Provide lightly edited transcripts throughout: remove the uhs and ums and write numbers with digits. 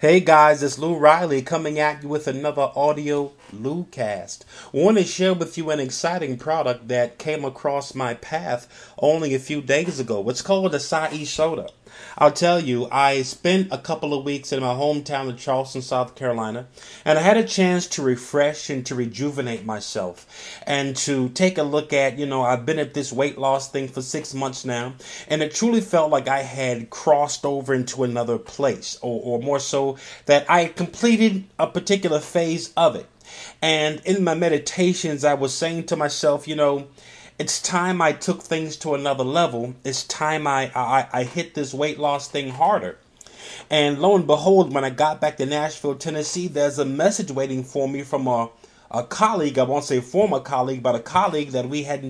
Hey guys, it's Lou Riley coming at you with another audio Loucast. I want to share with you an exciting product that came across my path only a few days ago. It's called acai soda. I'll tell you, I spent a couple of weeks in my hometown of Charleston, South Carolina, and I had a chance to refresh and to rejuvenate myself and to take a look at, I've been at this weight loss thing for 6 months now, and it truly felt like I had crossed over into another place, or more so, that I had completed a particular phase of it. And in my meditations, I was saying to myself, it's time I took things to another level. It's time I hit this weight loss thing harder. And lo and behold, when I got back to Nashville, Tennessee, there's a message waiting for me from a colleague. I won't say former colleague, but a colleague that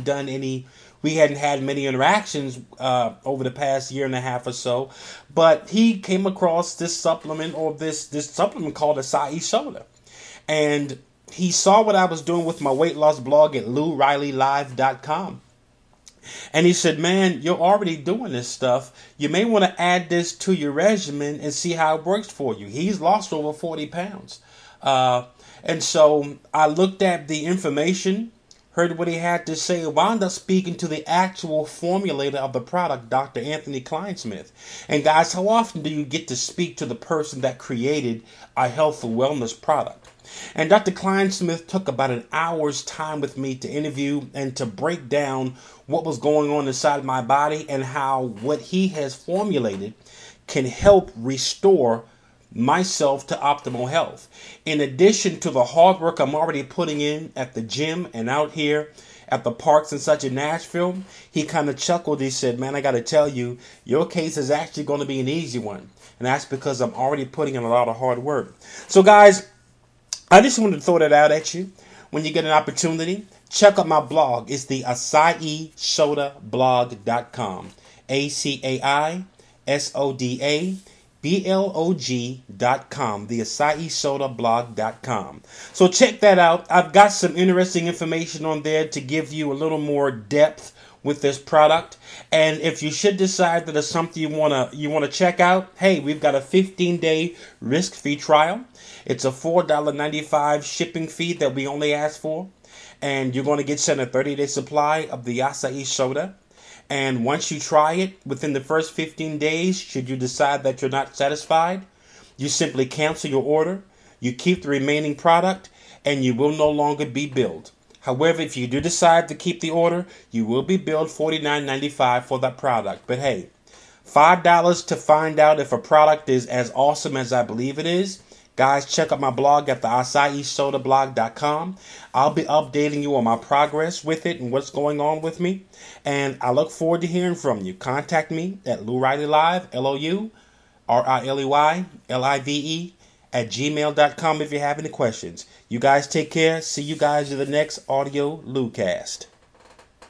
we hadn't had many interactions over the past year and a half or so. But he came across this supplement, or this supplement called acai soda. And he saw what I was doing with my weight loss blog at LouRileyLive.com. And he said, man, you're already doing this stuff. You may want to add this to your regimen and see how it works for you. He's lost over 40 pounds. And so I looked at the information, heard what he had to say, wound up speaking to the actual formulator of the product, Dr. Anthony Kleinsmith. And guys, how often do you get to speak to the person that created a health and wellness product? And Dr. Kleinsmith took about an hour's time with me to interview and to break down what was going on inside my body and how what he has formulated can help restore myself to optimal health. In addition to the hard work I'm already putting in at the gym and out here at the parks and such in Nashville, he kind of chuckled. He said, man, I got to tell you, your case is actually going to be an easy one. And that's because I'm already putting in a lot of hard work. So guys, I just wanted to throw that out at you. When you get an opportunity, check out my blog. It's the acaisodablog.com. ACAISODABLOG.com. The acaisodablog.com. So check that out. I've got some interesting information on there to give you a little more depth with this product. And if you should decide that it's something you wanna check out, hey, we've got a 15-day risk-free trial. It's a $4.95 shipping fee that we only ask for. And you're going to get sent a 30-day supply of the acai soda. And once you try it, within the first 15 days, should you decide that you're not satisfied, you simply cancel your order, you keep the remaining product, and you will no longer be billed. However, if you do decide to keep the order, you will be billed $49.95 for that product. But hey, $5 to find out if a product is as awesome as I believe it is. Guys, check out my blog at the acaisodablog.com. I'll be updating you on my progress with it and what's going on with me. And I look forward to hearing from you. Contact me at Lou Riley Live, LOURILEYLIVE @gmail.com if you have any questions. You guys take care. See you guys in the next audio Loucast.